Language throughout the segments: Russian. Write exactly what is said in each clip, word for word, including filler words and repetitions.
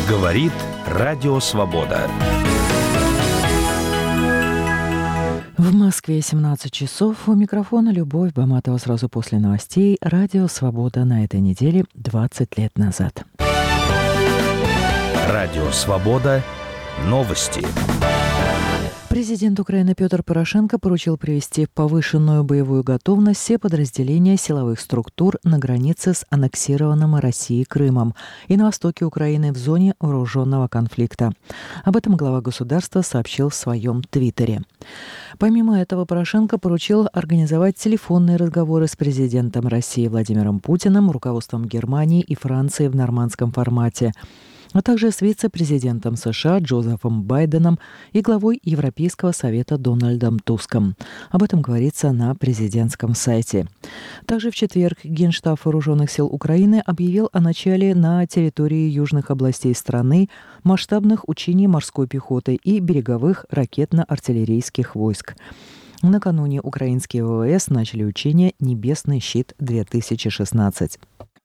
Говорит Радио Свобода. В Москве семнадцать часов. У микрофона Любовь Баматова. Сразу после новостей. Радио Свобода на этой неделе двадцать лет назад. Радио Свобода. Новости. Президент Украины Петр Порошенко поручил привести в повышенную боевую готовность все подразделения силовых структур на границе с аннексированным Россией Крымом и на востоке Украины в зоне вооруженного конфликта. Об этом глава государства сообщил в своем твиттере. Помимо этого, Порошенко поручил организовать телефонные разговоры с президентом России Владимиром Путиным, руководством Германии и Франции в нормандском формате, а также с вице-президентом США Джозефом Байденом и главой Европейского совета Дональдом Туском. Об этом говорится на президентском сайте. Также в четверг Генштаб Вооруженных сил Украины объявил о начале на территории южных областей страны масштабных учений морской пехоты и береговых ракетно-артиллерийских войск. Накануне украинские ВВС начали учение «Небесный щит-две тысячи шестнадцать».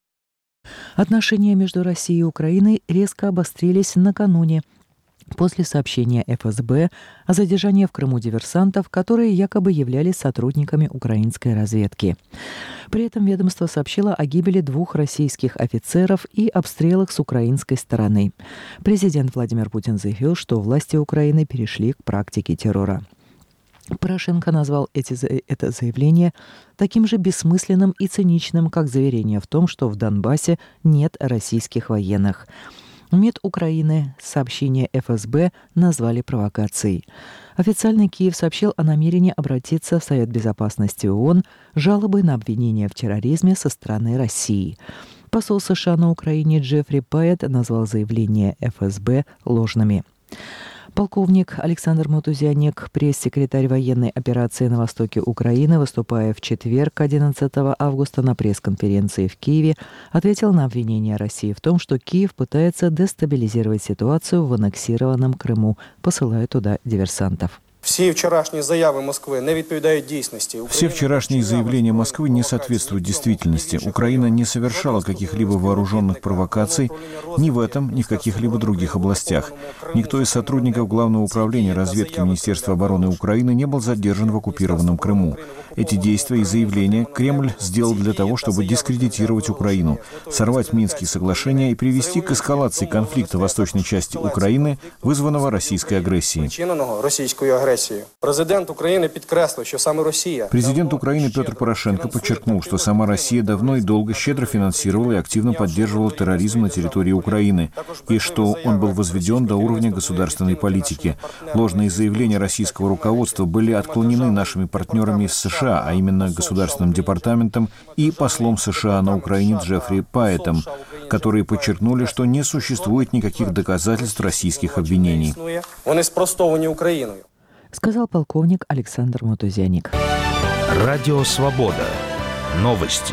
Отношения между Россией и Украиной резко обострились накануне после сообщения эф эс бэ о задержании в Крыму диверсантов, которые якобы являлись сотрудниками украинской разведки. При этом ведомство сообщило о гибели двух российских офицеров и обстрелах с украинской стороны. Президент Владимир Путин заявил, что власти Украины перешли к практике террора. Порошенко назвал эти, это заявление таким же бессмысленным и циничным, как заверение в том, что в Донбассе нет российских военных. МИД Украины сообщение эф эс бэ назвали провокацией. Официальный Киев сообщил о намерении обратиться в Совет Безопасности ООН с жалобой на обвинение в терроризме со стороны России. Посол США на Украине Джеффри Пайет назвал заявления эф эс бэ ложными. Полковник Александр Мотузяник, пресс-секретарь военной операции на востоке Украины, выступая в четверг, одиннадцатого августа, на пресс-конференции в Киеве, ответил на обвинение России в том, что Киев пытается дестабилизировать ситуацию в аннексированном Крыму, посылая туда диверсантов. Все вчерашние заявы Москвы не відповідають дійсності. Все вчерашние заявления Москвы не соответствуют действительности. Украина не совершала каких-либо вооруженных провокаций ни в этом, ни в каких-либо других областях. Никто из сотрудников Главного управления разведки Министерства обороны Украины не был задержан в оккупированном Крыму. Эти действия и заявления Кремль сделал для того, чтобы дискредитировать Украину, сорвать Минские соглашения и привести к эскалации конфликта в восточной части Украины, вызванного российской агрессией. Президент Украины підкреслив, що саме Россия. Президент Украины Петр Порошенко подчеркнул, что сама Россия давно и долго щедро финансировала и активно поддерживала терроризм на территории Украины, и что он был возведен до уровня государственной политики. Ложные заявления российского руководства были отклонены нашими партнерами из США, а именно Государственным департаментом и послом США на Украине Джеффри Пайетом, которые подчеркнули, что не существует никаких доказательств российских обвинений. Они спростовані Україною. Сказал полковник Александр Мотузяник. Радио Свобода. Новости.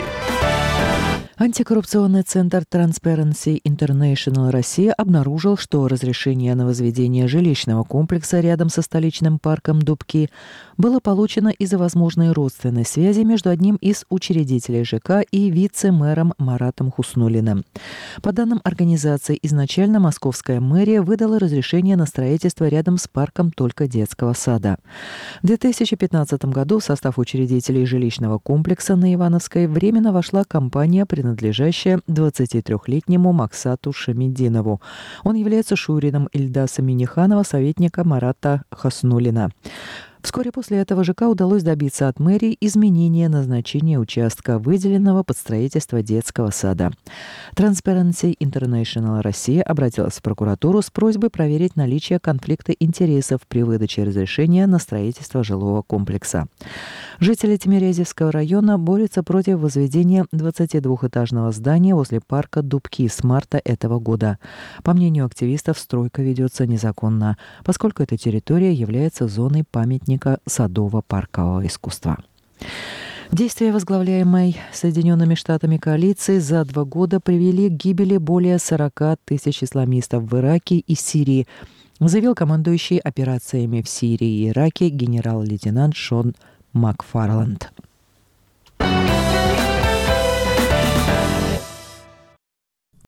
Антикоррупционный центр Transparency International Россия обнаружил, что разрешение на возведение жилищного комплекса рядом со столичным парком Дубки было получено из-за возможной родственной связи между одним из учредителей ЖК и вице-мэром Маратом Хуснуллиным. По данным организации, изначально московская мэрия выдала разрешение на строительство рядом с парком только детского сада. В две тысячи пятнадцатом году в состав учредителей жилищного комплекса на Ивановской временно вошла компания, принадлежащая двадцатитрёхлетнему Максату Шамидинову. Он является шурином Ильдаса Миниханова, советника Марата Хуснуллина. Вскоре после этого ЖК удалось добиться от мэрии изменения назначения участка, выделенного под строительство детского сада. Transparency International Россия обратилась в прокуратуру с просьбой проверить наличие конфликта интересов при выдаче разрешения на строительство жилого комплекса. Жители Тимирязевского района борются против возведения двадцатидвухэтажного здания возле парка Дубки с марта этого года. По мнению активистов, стройка ведется незаконно, поскольку эта территория является зоной памятника садово-паркового искусства. Действия возглавляемой Соединенными Штатами коалиции за два года привели к гибели более сорока тысяч исламистов в Ираке и Сирии, заявил командующий операциями в Сирии и Ираке генерал-лейтенант Шон Макфарланд.